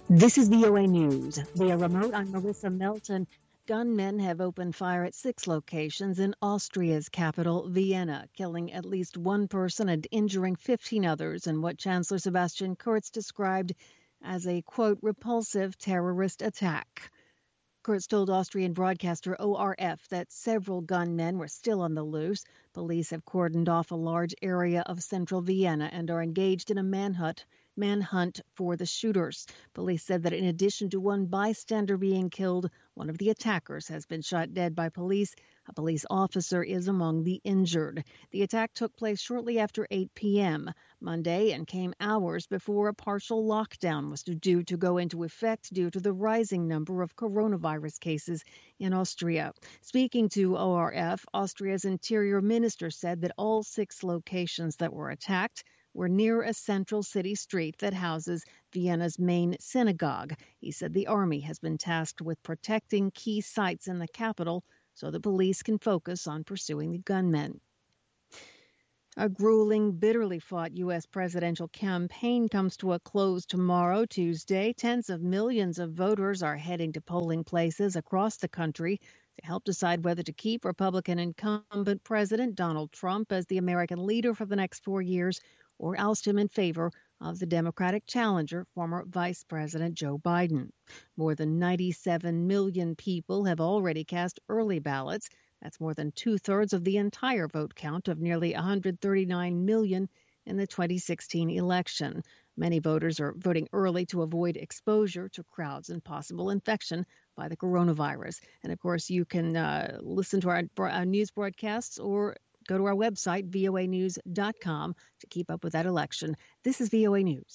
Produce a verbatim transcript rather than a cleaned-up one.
This is V O A News. Via remote, I'm Marissa Melton. Gunmen have opened fire at six locations in Austria's capital, Vienna, killing at least one person and injuring fifteen others in what Chancellor Sebastian Kurz described as a, quote, repulsive terrorist attack. Kurz told Austrian broadcaster O R F that several gunmen were still on the loose. Police have cordoned off a large area of central Vienna and are engaged in a manhunt manhunt for the shooters. Police said that in addition to one bystander being killed, one of the attackers has been shot dead by police. A police officer is among the injured. The attack took place shortly after eight p.m. Monday and came hours before a partial lockdown was due to go into effect due to the rising number of coronavirus cases in Austria. Speaking to O R F, Austria's interior minister said that all six locations that were attacked were near a central city street that houses Vienna's main synagogue. He said the army has been tasked with protecting key sites in the capital so the police can focus on pursuing the gunmen. A grueling, bitterly fought U S presidential campaign comes to a close tomorrow, Tuesday. Tens of millions of voters are heading to polling places across the country to help decide whether to keep Republican incumbent President Donald Trump as the American leader for the next four years or oust him in favor of the Democratic challenger, former Vice President Joe Biden. More than ninety-seven million people have already cast early ballots. That's more than two-thirds of the entire vote count of nearly one hundred thirty-nine million in the twenty sixteen election. Many voters are voting early to avoid exposure to crowds and possible infection by the coronavirus. And of course, you can uh, listen to our, our news broadcasts or go to our website, V O A news dot com, to keep up with that election. This is V O A News.